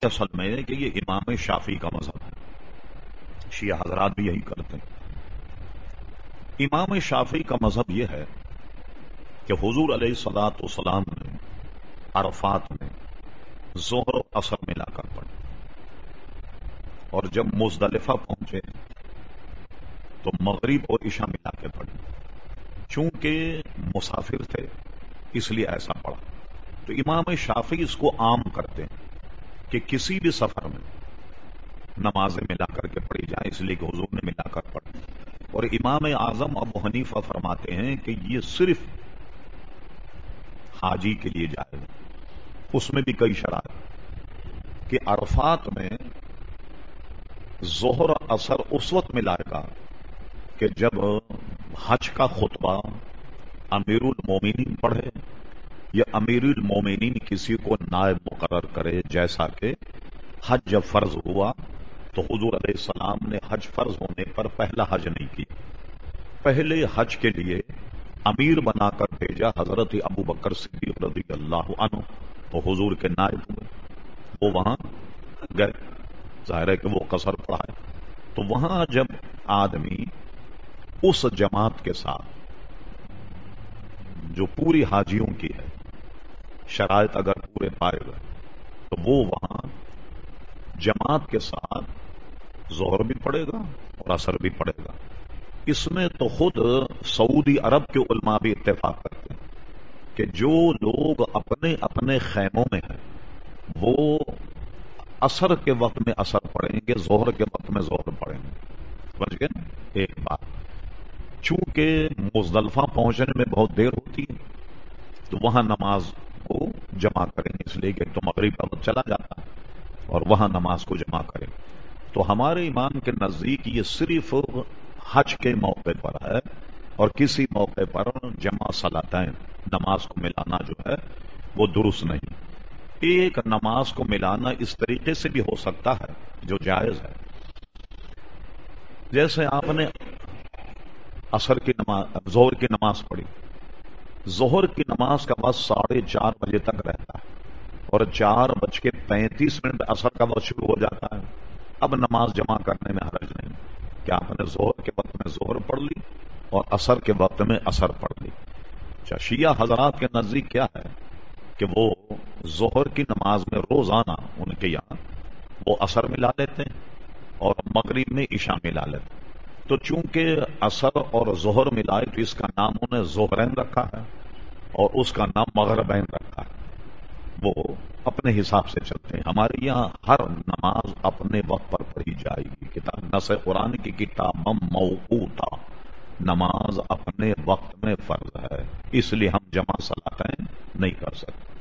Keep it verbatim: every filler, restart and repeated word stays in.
اصل میں کہ یہ امام شافعی کا مذہب ہے، شیعہ حضرات بھی یہی کرتے ہیں۔ امام شافعی کا مذہب یہ ہے کہ حضور علیہ الصلوۃ والسلام نے عرفات میں ظہر و عصر ملا کر پڑھی، اور جب مزدلفہ پہنچے تو مغرب اور عشاء ملا کے پڑھی۔ چونکہ مسافر تھے اس لیے ایسا پڑھا۔ تو امام شافعی اس کو عام کرتے ہیں کہ کسی بھی سفر میں نمازیں ملا کر کے پڑھی جائیں، اس لیے کہ حضور نے ملا کر پڑھی۔ اور امام اعظم ابو حنیفہ فرماتے ہیں کہ یہ صرف حاجی کے لیے جائز ہے، اس میں بھی کئی شرائط کہ عرفات میں ظہر اثر اس وقت ملائے گا کہ جب حج کا خطبہ امیر المومنین پڑھے یا امیر المومنین کسی کو نائب مقرر کرے، جیسا کہ حج جب فرض ہوا تو حضور علیہ السلام نے حج فرض ہونے پر پہلا حج نہیں کیا، پہلے حج کے لیے امیر بنا کر بھیجا حضرت ابو بکر صدیق رضی اللہ عنہ، تو حضور کے نائب ہوئے، وہ وہاں گئے، ظاہر ہے کہ وہ قصر پڑھائے۔ تو وہاں جب آدمی اس جماعت کے ساتھ جو پوری حاجیوں کی ہے، شرائط اگر پورے پائے گا تو وہ وہاں جماعت کے ساتھ ظہر بھی پڑے گا اور عصر بھی پڑے گا۔ اس میں تو خود سعودی عرب کے علماء بھی اتفاق کرتے ہیں کہ جو لوگ اپنے اپنے خیموں میں ہیں وہ عصر کے وقت میں عصر پڑھیں گے، ظہر کے وقت میں ظہر پڑھیں گے۔ سمجھ گئے نا؟ ایک بات، چونکہ مزدلفہ پہنچنے میں بہت دیر ہوتی ہے تو وہاں نماز کو جمع کریں گے، اس لیے کہ تو مغرب کا وقت چلا جاتا ہے اور وہاں نماز کو جمع کریں۔ تو ہمارے امام کے نزدیک یہ صرف حج کے موقع پر ہے، اور کسی موقع پر جمع صلاتین نماز کو ملانا جو ہے وہ درست نہیں۔ ایک نماز کو ملانا اس طریقے سے بھی ہو سکتا ہے جو جائز ہے، جیسے آپ نے عصر کی نماز ظہر کی نماز پڑھی، ظہر کی نماز کا وقت ساڑھے چار بجے تک رہتا ہے اور چار بج کے پینتیس منٹ عصر کا وقت شروع ہو جاتا ہے۔ اب نماز جمع کرنے میں حرج نہیں کہ آپ نے ظہر کے وقت میں ظہر پڑھ لی اور عصر کے وقت میں عصر پڑھ لی۔ اچھا، شیعہ حضرات کے نزدیک کیا ہے کہ وہ ظہر کی نماز میں روزانہ ان کے یہاں وہ عصر ملا لیتے ہیں اور مغرب میں عشاء ملا لیتے ہیں۔ تو چونکہ عصر اور ظہر ملائے تو اس کا نام انہیں ظہرین رکھا ہے اور اس کا نام مغربین رکھا ہے، وہ اپنے حساب سے چلتے ہیں۔ ہمارے یہاں ہر نماز اپنے وقت پر پڑھی جائے گی، کتاب نص قرآن کی کتاب موقوتا، نماز اپنے وقت میں فرض ہے، اس لیے ہم جمع صلاتین نہیں کر سکتے۔